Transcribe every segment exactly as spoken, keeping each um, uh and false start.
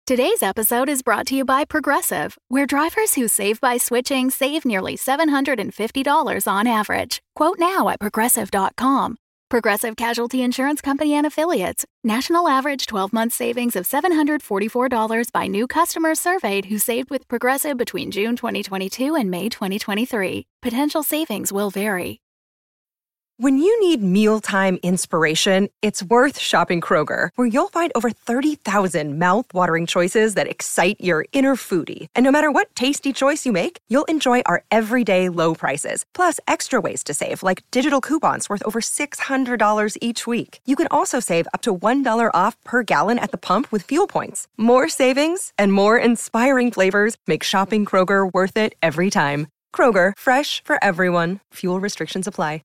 Today's episode is brought to you by Progressive, where drivers who save by switching save nearly seven hundred fifty dollars on average. Quote now at progressive dot com. Progressive Casualty Insurance Company and Affiliates. National average twelve-month savings of seven hundred forty-four dollars by new customers surveyed who saved with Progressive between June twenty twenty-two and May twenty twenty-three. Potential savings will vary. When you need mealtime inspiration, it's worth shopping Kroger, where you'll find over thirty thousand mouth-watering choices that excite your inner foodie. And no matter what tasty choice you make, you'll enjoy our everyday low prices, plus extra ways to save, like digital coupons worth over six hundred dollars each week. You can also save up to one dollar off per gallon at the pump with fuel points. More savings and more inspiring flavors make shopping Kroger worth it every time. Kroger, fresh for everyone. Fuel restrictions apply.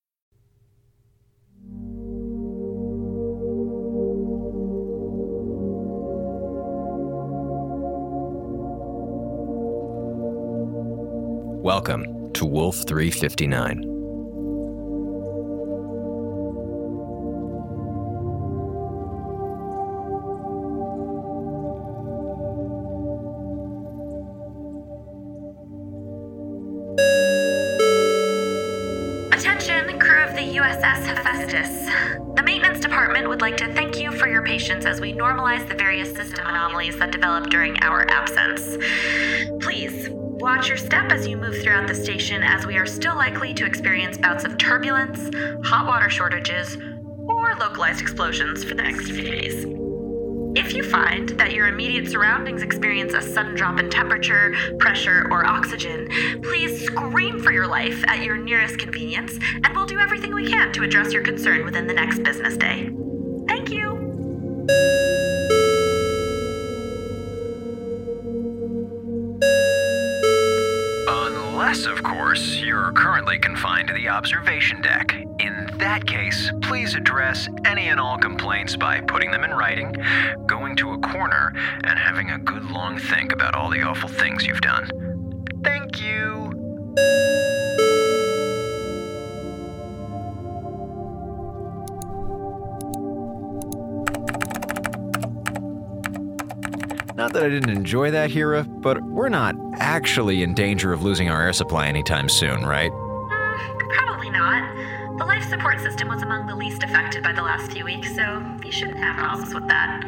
Welcome to Wolf three fifty-nine. Attention, crew of the U S S Hephaestus. The maintenance department would like to thank you for your patience as we normalize the various system anomalies that developed during our absence. Please, watch your step as you move throughout the station, as we are still likely to experience bouts of turbulence, hot water shortages, or localized explosions for the next few days. If you find that your immediate surroundings experience a sudden drop in temperature, pressure, or oxygen, please scream for your life at your nearest convenience, and we'll do everything we can to address your concern within the next business day. Thank you. Unless, of course, you're currently confined to the observation deck. In that case, please address any and all complaints by putting them in writing, going to a corner, and having a good long think about all the awful things you've done. Thank you. Not that I didn't enjoy that, Hira, but we're not actually in danger of losing our air supply anytime soon, right? Mm, probably not. The life support system was among the least affected by the last few weeks, so you shouldn't have problems with that.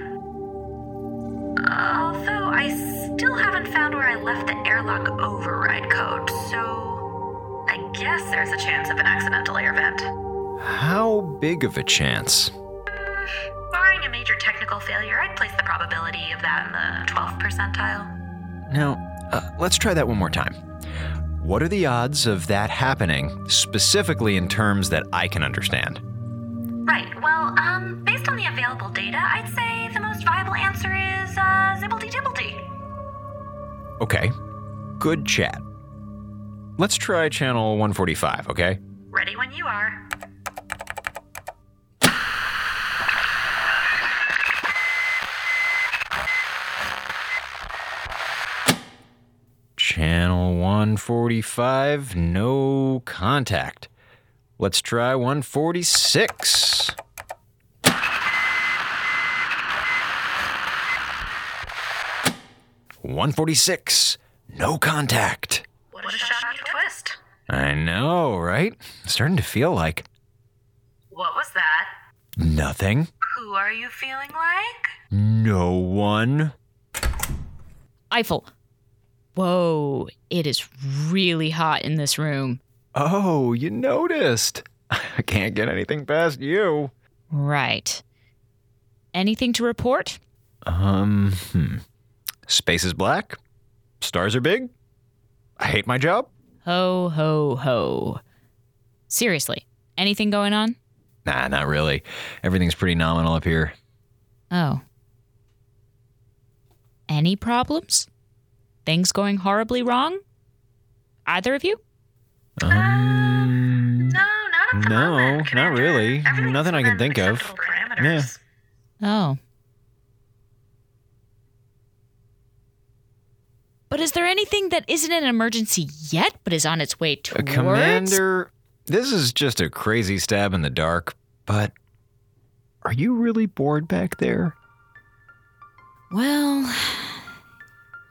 Although I still haven't found where I left the airlock override code, so I guess there's a chance of an accidental air vent. How big of a chance? Barring a major technical failure, I'd place the probability of that in the twelfth percentile. Now, uh, let's try that one more time. What are the odds of that happening, specifically in terms that I can understand? Right, well, um, based on the available data, I'd say the most viable answer is, uh, zibbledy-dibbledy. Okay, good chat. Let's try channel one forty-five, okay? Ready when you are. Channel one forty-five, no contact. Let's try one forty-six. one forty-six, no contact. What a shocking twist. I know, right? Starting to feel like... What was that? Nothing. Who are you feeling like? No one. Eiffel. Whoa, it is really hot in this room. Oh, you noticed. I can't get anything past you. Right. Anything to report? Um, hmm. Space is black. Stars are big. I hate my job. Ho, ho, ho. Seriously, anything going on? Nah, not really. Everything's pretty nominal up here. Oh. Any problems? Things going horribly wrong? Either of you? Um, no, not at the no, moment, not Commander. really. Everything's Nothing I can within think of. acceptable parameters. Oh. But is there anything that isn't an emergency yet, but is on its way Uh, towards? Commander, this is just a crazy stab in the dark, but are you really bored back there? Well,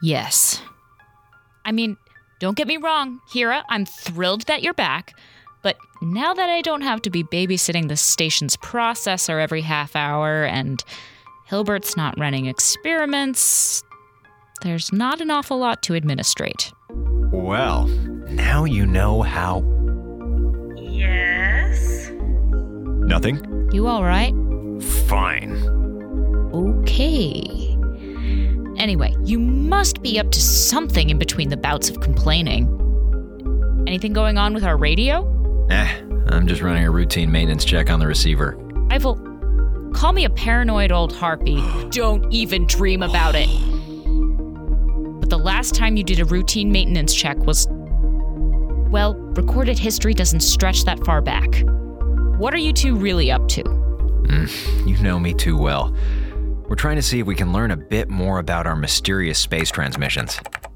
Yes. I mean, don't get me wrong, Hira, I'm thrilled that you're back, but now that I don't have to be babysitting the station's processor every half hour and Hilbert's not running experiments, there's not an awful lot to administrate. Well, now you know how... Yes? Nothing? You all right? Fine. Okay. Anyway, you must be up to something in between the bouts of complaining. Anything going on with our radio? Eh, I'm just running a routine maintenance check on the receiver. Eiffel, call me a paranoid old harpy. Don't even dream about it. But the last time you did a routine maintenance check was... well, recorded history doesn't stretch that far back. What are you two really up to? Mm, you know me too well. We're trying to see if we can learn a bit more about our mysterious space transmissions.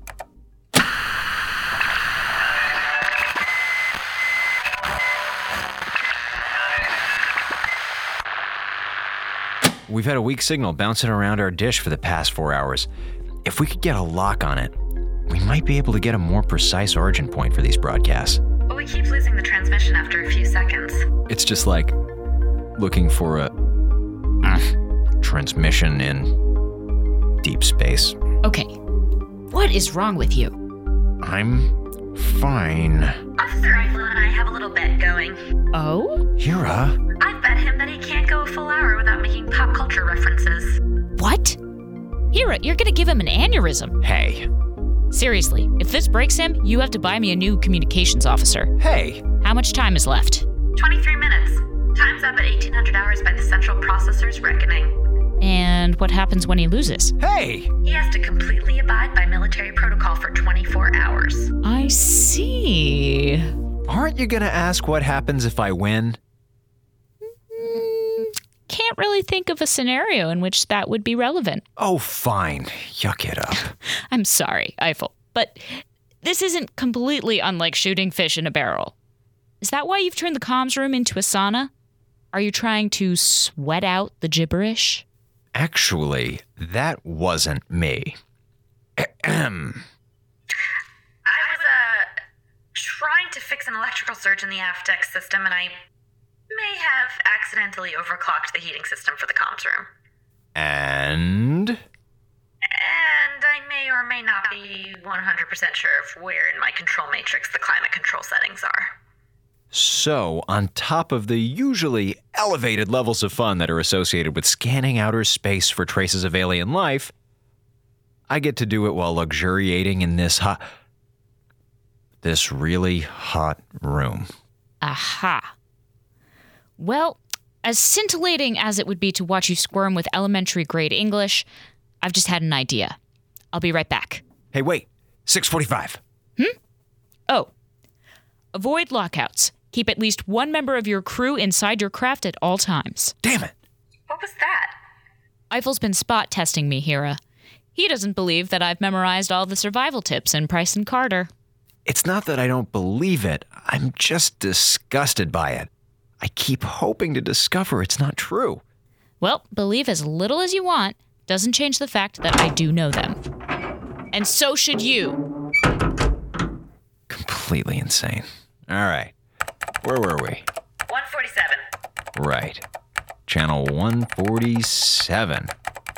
We've had a weak signal bouncing around our dish for the past four hours. If we could get a lock on it, we might be able to get a more precise origin point for these broadcasts. But we keep losing the transmission after a few seconds. It's just like looking for a uh, transmission in deep space. Okay, what is wrong with you? I'm fine. Officer Eiffel and I have a little bet going. Oh? Hira? I've bet him that he can't go a full hour without making pop culture references. What? Hira, you're gonna give him an aneurysm. Hey. Seriously, if this breaks him, you have to buy me a new communications officer. Hey. How much time is left? twenty-three minutes. Time's up at eighteen hundred hours by the central processor's reckoning. And what happens when he loses? Hey! He has to completely abide by military protocol for twenty-four hours. I see. Aren't you gonna ask what happens if I win? Mm, can't really think of a scenario in which that would be relevant. Oh, fine. Yuck it up. I'm sorry, Eiffel, but this isn't completely unlike shooting fish in a barrel. Is that why you've turned the comms room into a sauna? Are you trying to sweat out the gibberish? Actually, that wasn't me. Ahem. I was, uh, trying to fix an electrical surge in the aft deck system, and I may have accidentally overclocked the heating system for the comms room. And? And I may or may not be one hundred percent sure of where in my control matrix the climate control settings are. So, on top of the usually elevated levels of fun that are associated with scanning outer space for traces of alien life, I get to do it while luxuriating in this hot... this really hot room. Aha. Well, as scintillating as it would be to watch you squirm with elementary grade English, I've just had an idea. I'll be right back. Hey, wait. six forty-five. Hmm? Oh. Avoid lockouts. Keep at least one member of your crew inside your craft at all times. Damn it. What was that? Eiffel's been spot testing me, Hira. He doesn't believe that I've memorized all the survival tips in Price and Carter. It's not that I don't believe it. I'm just disgusted by it. I keep hoping to discover it's not true. Well, believe as little as you want. Doesn't change the fact that I do know them. And so should you. Completely insane. All right. Where were we? one forty-seven. Right. Channel one forty-seven.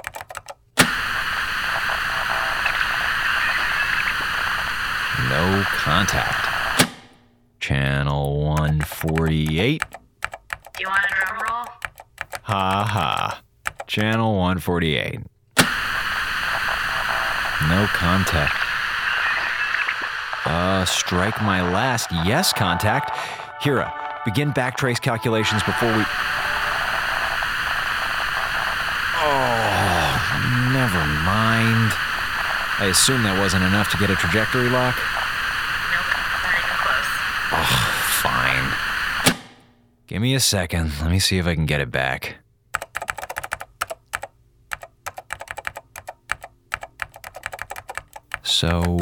No contact. Channel one forty-eight. Do you want a drum roll? Ha ha. Channel one forty-eight. No contact. Uh, strike my last yes contact. Hira, begin backtrace calculations before we... Oh, never mind. I assume that wasn't enough to get a trajectory lock? Nope, not even close. Oh, fine. Give me a second. Let me see if I can get it back. So,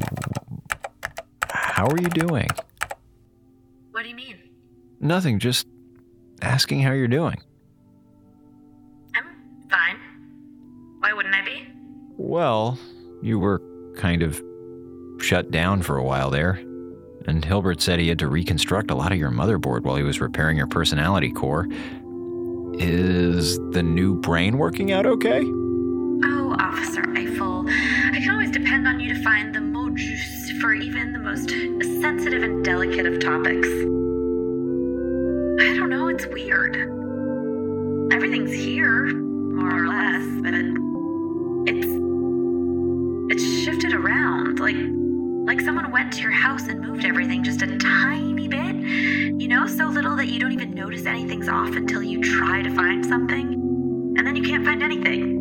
how are you doing? What do you mean? Nothing, just asking how you're doing. I'm fine. Why wouldn't I be? Well, you were kind of shut down for a while there. And Hilbert said he had to reconstruct a lot of your motherboard while he was repairing your personality core. Is the new brain working out okay? Oh, Officer Eiffel, I can always depend on you to find the mot juste for even the most sensitive and delicate of topics. I don't know, it's weird. Everything's here, more or less, but it's it's shifted around, like like someone went to your house and moved everything just a tiny bit, you know, so little that you don't even notice anything's off until you try to find something, and then you can't find anything.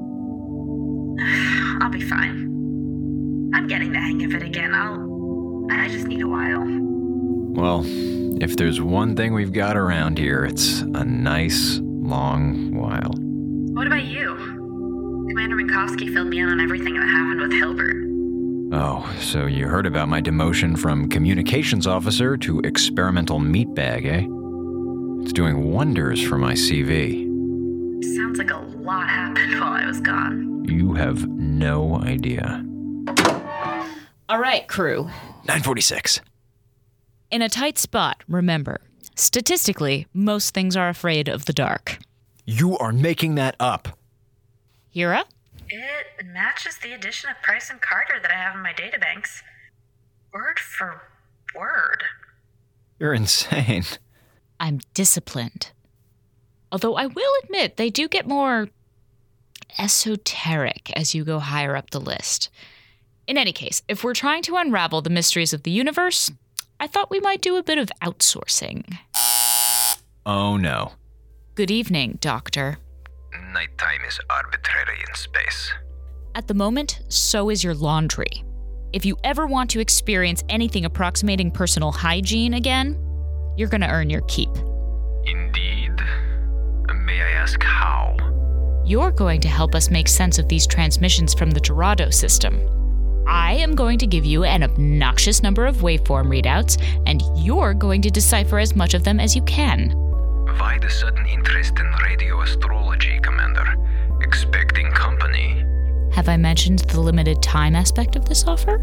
I'll be fine. I'm getting the hang of it again. I'll... I just need a while. Well, if there's one thing we've got around here, it's a nice, long while. What about you? Commander Minkowski filled me in on everything that happened with Hilbert. Oh, so you heard about my demotion from communications officer to experimental meatbag, eh? It's doing wonders for my C V. Sounds like a lot happened while I was gone. You have no idea. All right, crew. nine forty-six. In a tight spot, remember, statistically, most things are afraid of the dark. You are making that up. Hira? It matches the edition of Price and Carter that I have in my databanks. Word for word. You're insane. I'm disciplined. Although I will admit, they do get more esoteric as you go higher up the list. In any case, if we're trying to unravel the mysteries of the universe, I thought we might do a bit of outsourcing. Oh no. Good evening, Doctor. Nighttime is arbitrary in space. At the moment, so is your laundry. If you ever want to experience anything approximating personal hygiene again, you're going to earn your keep. Indeed? May I ask how? You're going to help us make sense of these transmissions from the Dorado system. I am going to give you an obnoxious number of waveform readouts, and you're going to decipher as much of them as you can. Why the sudden interest in radio astrology, Commander? Expecting company? Have I mentioned the limited time aspect of this offer?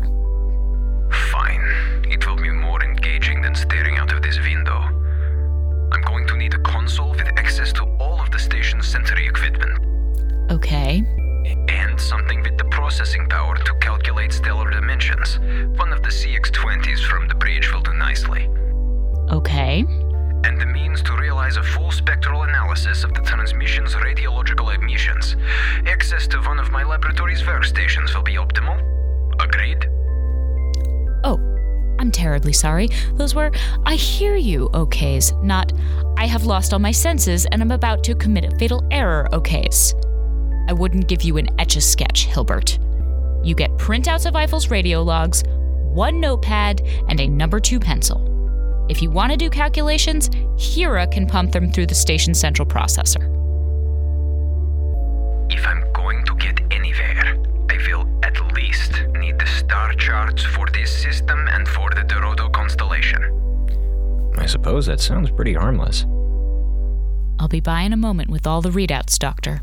Fine. It will be more engaging than staring out of this window. I'm going to need a console with access to all of the station's sensory equipment. Okay. And something with the processing power to calculate stellar dimensions. One of the C X twenties from the bridge will do nicely. Okay. And the means to realize a full spectral analysis of the transmission's radiological emissions. Access to one of my laboratory's workstations will be optimal. Agreed? Oh, I'm terribly sorry. Those were, I hear you, okays, not, I have lost all my senses and I'm about to commit a fatal error, okays. I wouldn't give you an Etch-a-Sketch, Hilbert. You get printouts of Eiffel's radio logs, one notepad, and a number two pencil. If you want to do calculations, Hira can pump them through the station's central processor. If I'm going to get anywhere, I will at least need the star charts for this system and for the Dorado constellation. I suppose that sounds pretty harmless. I'll be by in a moment with all the readouts, Doctor.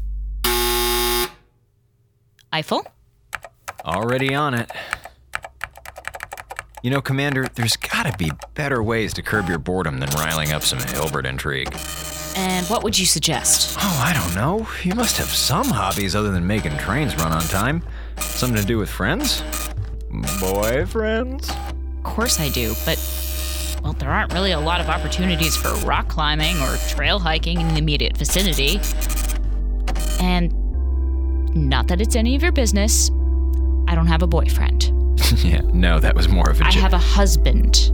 Eiffel? Already on it. You know, Commander, there's gotta be better ways to curb your boredom than riling up some Hilbert intrigue. And what would you suggest? Oh, I don't know. You must have some hobbies other than making trains run on time. Something to do with friends? Boyfriends? Of course I do, but, well, there aren't really a lot of opportunities for rock climbing or trail hiking in the immediate vicinity. And not that it's any of your business, I don't have a boyfriend. Yeah, no, that was more of a... I j- have a husband.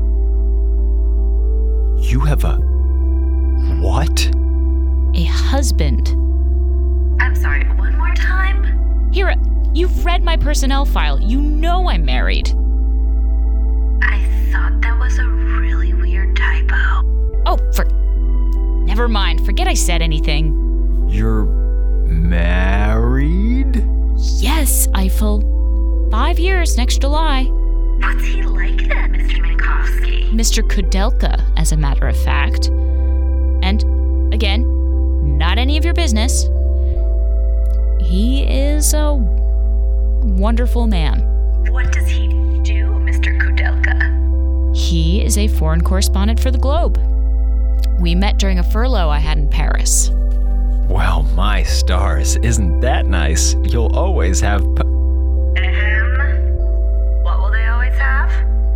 You have a... what? A husband. I'm sorry, one more time? Hira, you've read my personnel file. You know I'm married. I thought that was a really weird typo. Oh, for... Never mind. Forget I said anything. You're... married? Yes, Eiffel. Five years next July. What's he like then, Mister Minkowski? Mister Kudelka, as a matter of fact. And, again, not any of your business. He is a wonderful man. What does he do, Mister Kudelka? He is a foreign correspondent for the Globe. We met during a furlough I had in Paris. Well, my stars, isn't that nice? You'll always have... P- Ahem. What will they always have?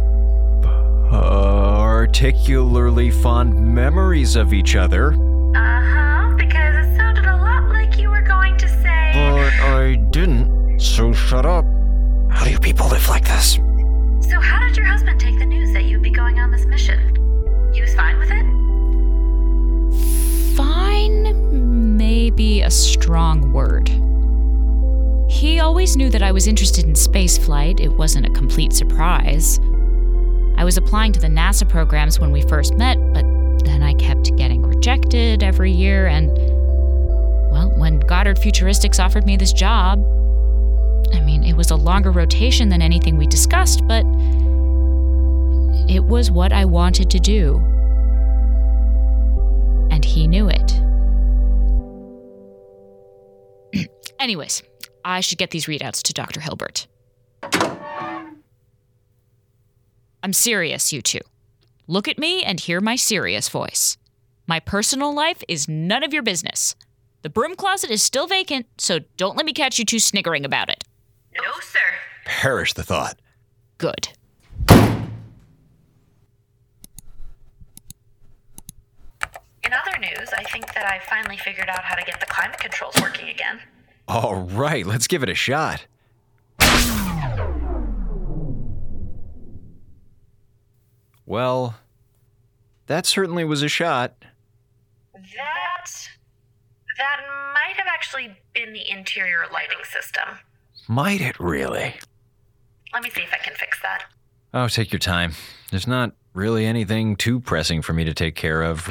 particularly fond memories of each other. Uh-huh, because it sounded a lot like you were going to say... But I didn't, so shut up. How do you people live like this? So how did your husband take the news that you'd be going on this mission? He was fine with it? Fine may be a strong word. He always knew that I was interested in spaceflight. It wasn't a complete surprise. I was applying to the NASA programs when we first met, but then I kept getting rejected every year, and, well, when Goddard Futuristics offered me this job, I mean, it was a longer rotation than anything we discussed, but it was what I wanted to do. And he knew it. Anyways, I should get these readouts to Doctor Hilbert. I'm serious, you two. Look at me and hear my serious voice. My personal life is none of your business. The broom closet is still vacant, so don't let me catch you two sniggering about it. No, sir. Perish the thought. Good. In other news, I think that I finally figured out how to get the climate controls working again. All right, let's give it a shot. Well, that certainly was a shot. That... that might have actually been the interior lighting system. Might it really? Let me see if I can fix that. Oh, take your time. There's not really anything too pressing for me to take care of.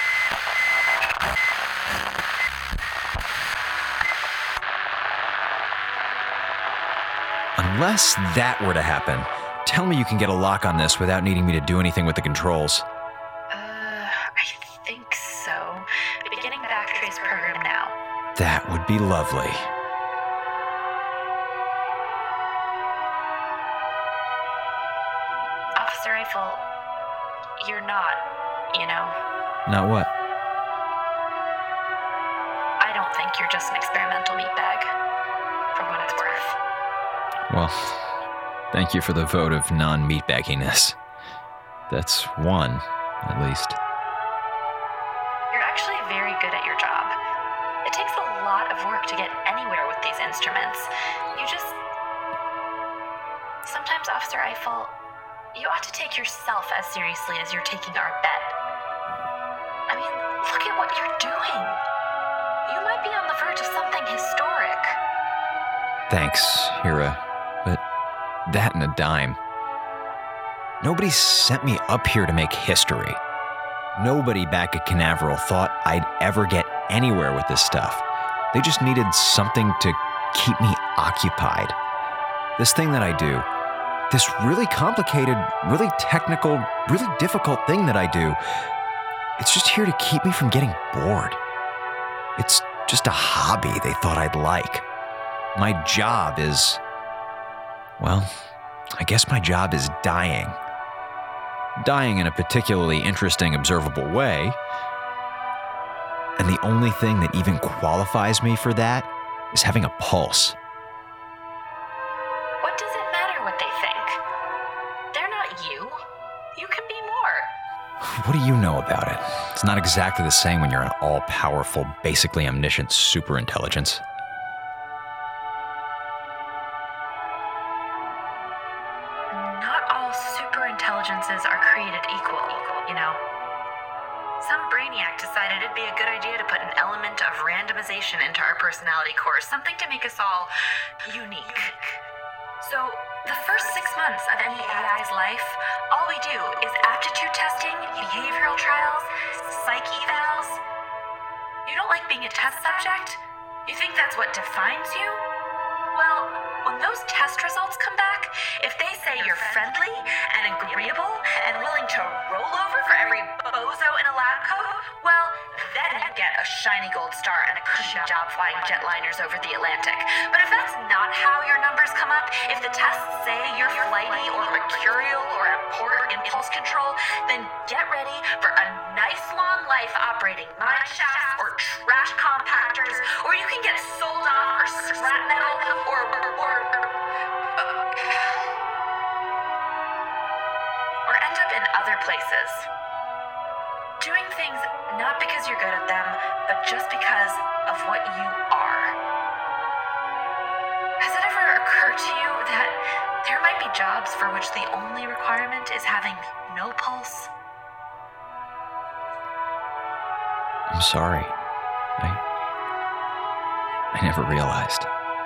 Unless that were to happen, tell me you can get a lock on this without needing me to do anything with the controls. Uh, I think so. Beginning backtrace program now. That would be lovely. Officer Eiffel, you're not, you know. Not what? I don't think you're just an experimental meatbag, for what it's worth. Well, thank you for the vote of non-meatbagginess. That's one, at least. You're actually very good at your job. It takes a lot of work to get anywhere with these instruments. You just... Sometimes, Officer Eiffel, you ought to take yourself as seriously as you're taking our bet. I mean, look at what you're doing. You might be on the verge of something historic. Thanks, Hira, but that and a dime. Nobody sent me up here to make history. Nobody back at Canaveral thought I'd ever get anywhere with this stuff. They just needed something to keep me occupied. This thing that I do, this really complicated, really technical, really difficult thing that I do, it's just here to keep me from getting bored. It's just a hobby they thought I'd like. My job is, well, I guess my job is dying. Dying in a particularly interesting, observable way. And the only thing that even qualifies me for that is having a pulse. What does it matter what they think? They're not you. You can be more. What do you know about it? It's not exactly the same when you're an all-powerful, basically omniscient superintelligence. Not all superintelligences are created equal, you know. Some brainiac decided it'd be a good idea to put an element of randomization into our personality cores, something to make us all unique. So, the first six months of any A I's life, all we do is aptitude testing, behavioral trials, psych evals. You don't like being a test subject? You think that's what defines you? Well, when those test results come back, if they say you're friendly and agreeable and willing to roll over for every bozo in a lab coat, well, then you get a shiny gold star and a cushy job flying jetliners over the Atlantic. But if that's not how your numbers come up, if the tests say you're flighty or mercurial or have poor impulse control, then get ready for a nice long life operating mine shafts or trash compactors, or you can get sold off for scrap metal or... or or end up in other places. Doing things not because you're good at them, but just because of what you are. Has it ever occurred to you that there might be jobs for which the only requirement is having no pulse? I'm sorry. I... I never realized.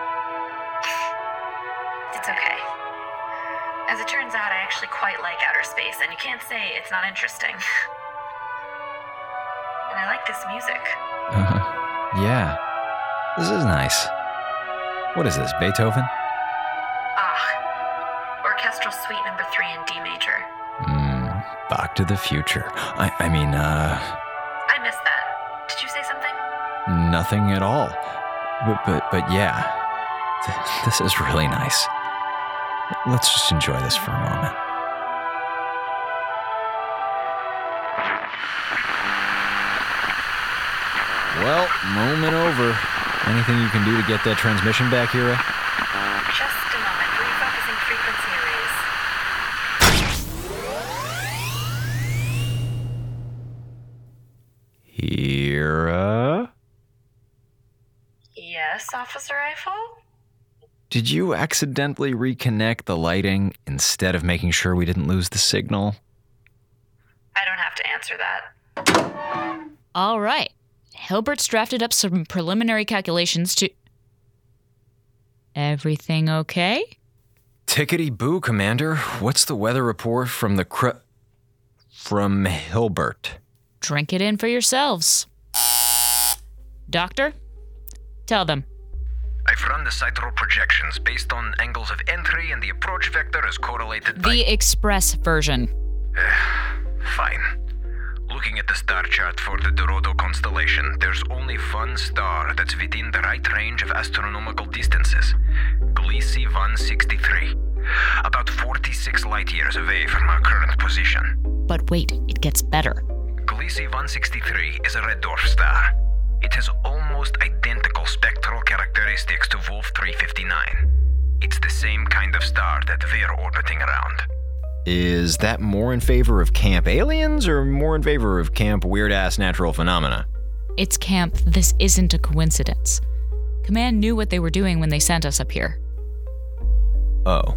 It's okay. As it turns out, I actually quite like outer space, and you can't say it's not interesting. And I like this music. Uh, yeah. This is nice. What is this, Beethoven? Ah. Orchestral Suite number three in D major. Hmm. Back to the Future. I, I mean, uh... I missed that. Did you say something? Nothing at all. But, but, but yeah. Th- this is really nice. Let's just enjoy this for a moment. Well, moment over. Anything you can do to get that transmission back, Hira? Just a moment. Refocusing frequency arrays. Hira? Yes, Officer Eiffel? Did you accidentally reconnect the lighting instead of making sure we didn't lose the signal? I don't have to answer that. All right. Hilbert's drafted up some preliminary calculations to... Everything okay? Tickety-boo, Commander. What's the weather report from the cr... from Hilbert? Drink it in for yourselves. Doctor, tell them. I've run the sideroll projections based on angles of entry, and the approach vector is correlated by... The express version. Fine. Looking at the star chart for the Dorado constellation, there's only one star that's within the right range of astronomical distances. Gliese one sixty-three. About forty-six light-years away from our current position. But wait, it gets better. Gliese one sixty-three is a red dwarf star. It has almost identical spectral characteristics to Wolf three fifty-nine. It's the same kind of star that we're orbiting around. Is that more in favor of camp aliens or more in favor of camp weird-ass natural phenomena? It's camp. This isn't a coincidence. Command knew what they were doing when they sent us up here. Oh.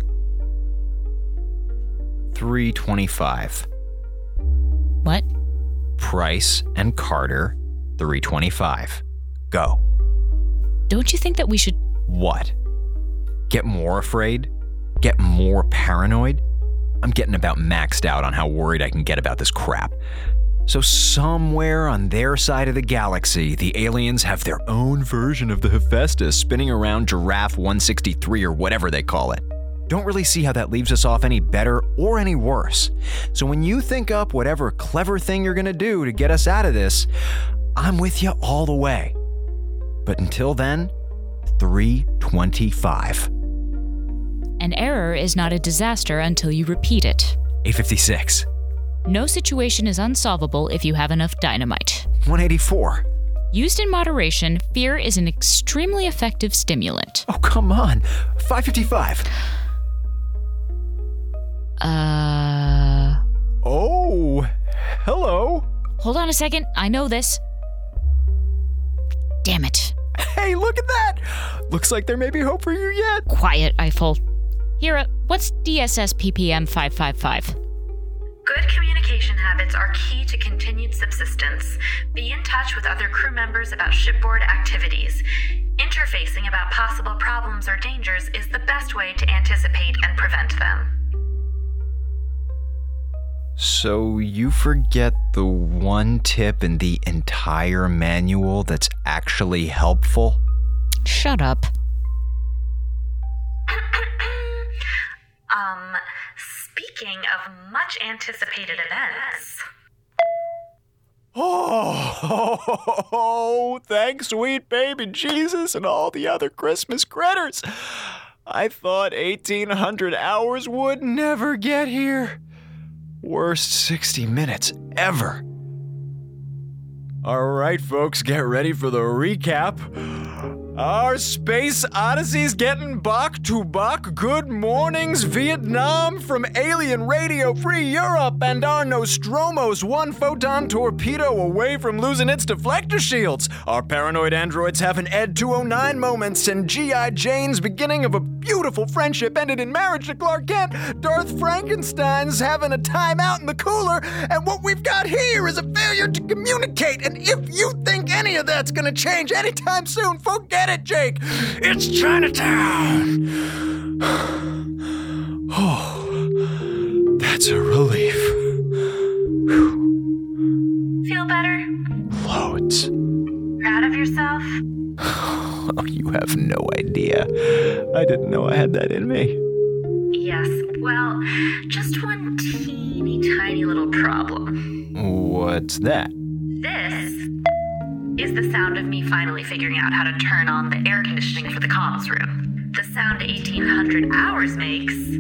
three twenty-five. What? Price and Carter, three twenty-five. Go. Don't you think that we should... What? Get more afraid? Get more paranoid? I'm getting about maxed out on how worried I can get about this crap. So somewhere on their side of the galaxy, the aliens have their own version of the Hephaestus spinning around Giraffe one sixty-three or whatever they call it. Don't really see how that leaves us off any better or any worse. So when you think up whatever clever thing you're gonna do to get us out of this, I'm with you all the way. But until then, three twenty-five. An error is not a disaster until you repeat it. eight fifty-six. No situation is unsolvable if you have enough dynamite. one eighty-four. Used in moderation, fear is an extremely effective stimulant. Oh, come on. five fifty-five. Uh... Oh, hello. Hold on a second. I know this. Damn it. Hey, look at that. Looks like there may be hope for you yet. Quiet, Eiffel. Hira, what's D S S P P M five five five? Good communication habits are key to continued subsistence. Be in touch with other crew members about shipboard activities. Interfacing about possible problems or dangers is the best way to anticipate and prevent them. So you forget the one tip in the entire manual that's actually helpful? Shut up. um, speaking of much anticipated events... Oh, oh, thanks, sweet baby Jesus and all the other Christmas critters. I thought eighteen hundred hours would never get here. Worst sixty minutes ever. All right, folks, get ready for the recap. Our space odyssey's getting back to back. Good mornings, Vietnam, from Alien Radio Free Europe, and our Nostromo's one photon torpedo away from losing its deflector shields. Our paranoid androids having Ed two oh nine moments, and G I. Jane's beginning of a beautiful friendship ended in marriage to Clark Kent. Darth Frankenstein's having a time out in the cooler, and what we've got here is a failure to communicate. And if you think any of that's gonna change anytime soon, forget it, Jake. It's Chinatown. Oh, that's a relief. Feel better? Loads. Proud of yourself? Oh, you have no idea. I didn't know I had that in me. Yes, well, just one teeny tiny little problem. What's that? This is the sound of me finally figuring out how to turn on the air conditioning for the comms room. The sound eighteen hundred hours makes is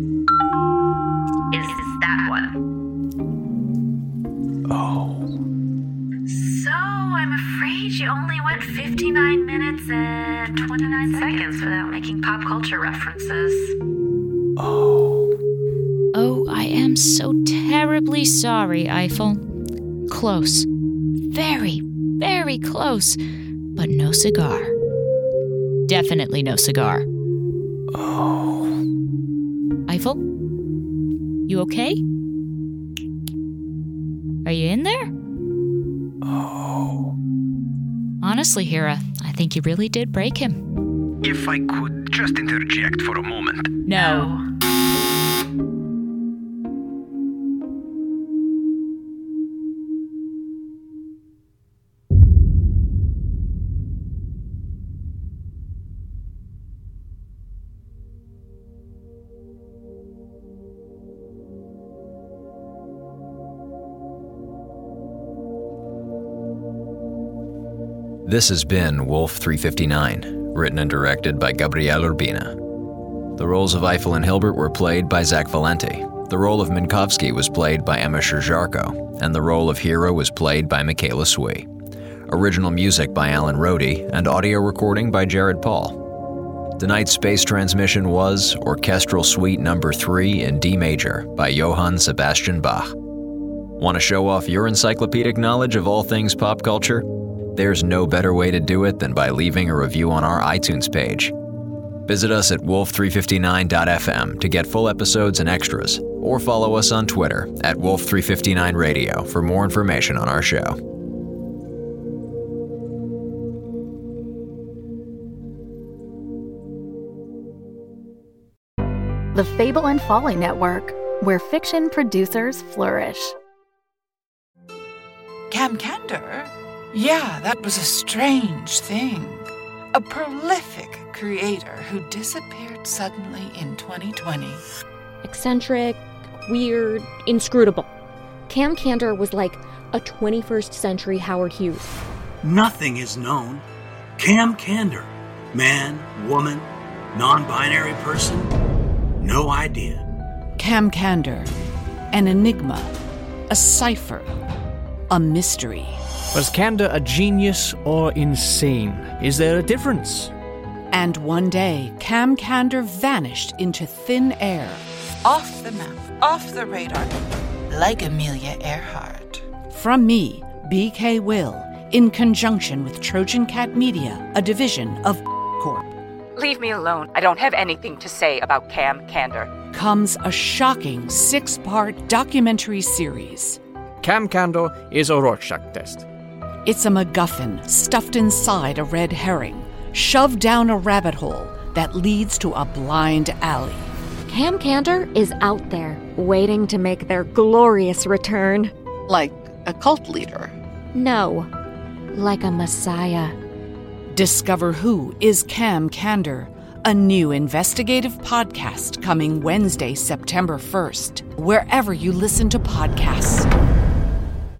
that one. Oh. So I'm afraid you only went fifty-nine minutes and twenty-nine seconds without making pop culture references. Oh. Oh, I am so terribly sorry, Eiffel. Close. Very, very close. But no cigar. Definitely no cigar. Oh. Eiffel? You okay? Are you in there? Oh. Honestly, Hera, I think you really did break him. If I could just interject for a moment. No. This has been Wolf three fifty-nine, written and directed by Gabriel Urbina. The roles of Eiffel and Hilbert were played by Zach Valenti. The role of Minkowski was played by Emma Sherjarko, and the role of Hera was played by Michaela Swee. Original music by Alan Rohde, and audio recording by Jared Paul. Tonight's space transmission was Orchestral Suite Number three in D major by Johann Sebastian Bach. Want to show off your encyclopedic knowledge of all things pop culture? There's no better way to do it than by leaving a review on our iTunes page. Visit us at wolf three fifty-nine dot f m to get full episodes and extras, or follow us on Twitter at wolf three fifty-nine radio for more information on our show. The Fable and Folly Network, where fiction producers flourish. Cam Candor? Yeah, that was a strange thing. A prolific creator who disappeared suddenly in twenty twenty. Eccentric, weird, inscrutable. Cam Candor was like a twenty-first century Howard Hughes. Nothing is known. Cam Candor. Man, woman, non-binary person. No idea. Cam Candor. An enigma. A cipher. A mystery. Was Candor a genius or insane? Is there a difference? And one day, Cam Candor vanished into thin air. Off the map, off the radar, like Amelia Earhart. From me, B K Will, in conjunction with Trojan Cat Media, a division of Corp. Leave me alone. I don't have anything to say about Cam Candor. Comes a shocking six-part documentary series. Cam Candor is a Rorschach test. It's a MacGuffin stuffed inside a red herring, shoved down a rabbit hole that leads to a blind alley. Cam Candor is out there, waiting to make their glorious return. Like a cult leader. No, like a messiah. Discover Who is Cam Candor, a new investigative podcast coming Wednesday, September first, wherever you listen to podcasts.